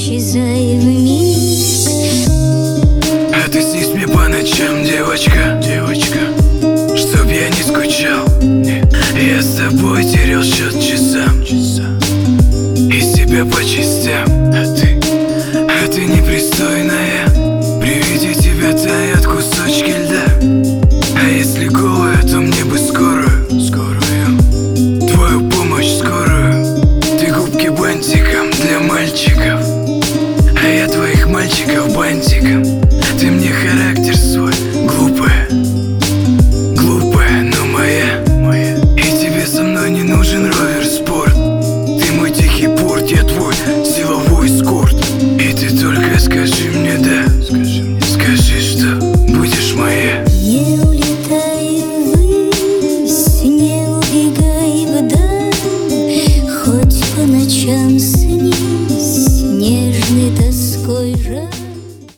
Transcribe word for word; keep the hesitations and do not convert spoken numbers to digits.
исчезай вниз. А ты снись мне по ночам, девочка, девочка, чтоб я не скучал. Я с тобой терял счет часам, и себя по частям. А ты, а ты непристойная.